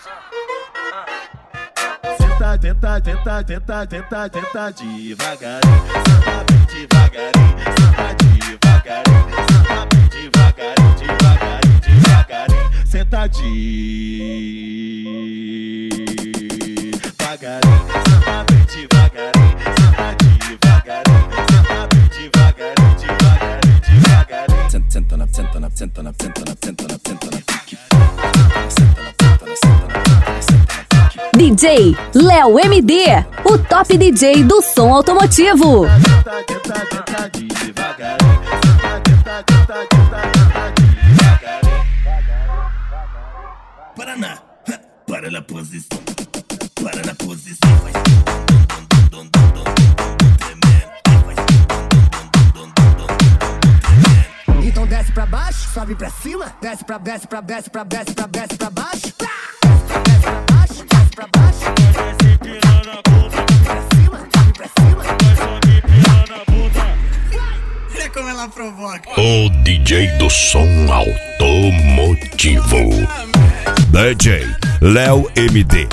Tenta, tenta, tenta, tenta, tenta, tenta devagarinho. Senta bem devagarinho. Senta devagarinho. Senta bem devagarinho, devagarinho, devagarinho. Senta devagarinho. Senta bem devagarinho. Senta devagarinho. Senta bem devagarinho, devagarinho, devagarinho. Senta na, senta na, senta na, senta na, senta na, senta na. DJ Léo MD, o top DJ do som automotivo. Paraná, para na posição, para na posição, faz então desce pra baixo, sobe pra cima, desce pra baixo, desce pra baixo, desce pra baixo, desce pra baixo, Desce pirando a bunda, pra cima, sobe pra cima. vai subir pirando a bunda. Olha como ela provoca. O DJ do som automotivo, DJ Léo MD.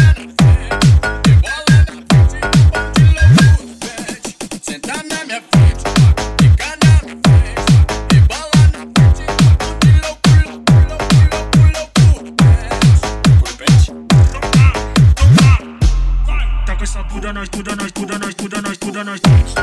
sentar na minha frente, ficar na frente, rebola na frente, de loucura, Tá com essa bunda, nós tuda, nós tuda, nós tuda, nós tuda, nós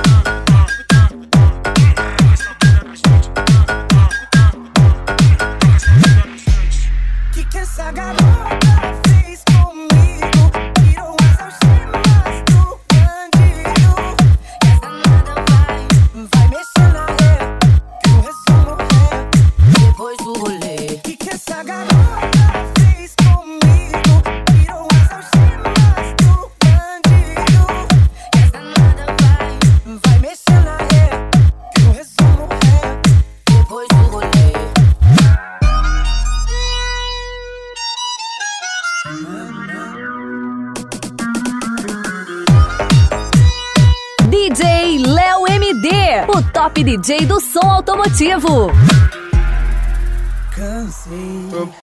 Que essa garota fez comigo? Tirou as algemas do bandido. Essa nada vai mexer na ré, que o resumo é depois do rolê. Que essa garota fez comigo? Tirou as algemas do bandido. Essa nada vai mexer na ré, que o resumo é depois do rolê. DJ Léo MD, o top DJ do som automotivo. Cansei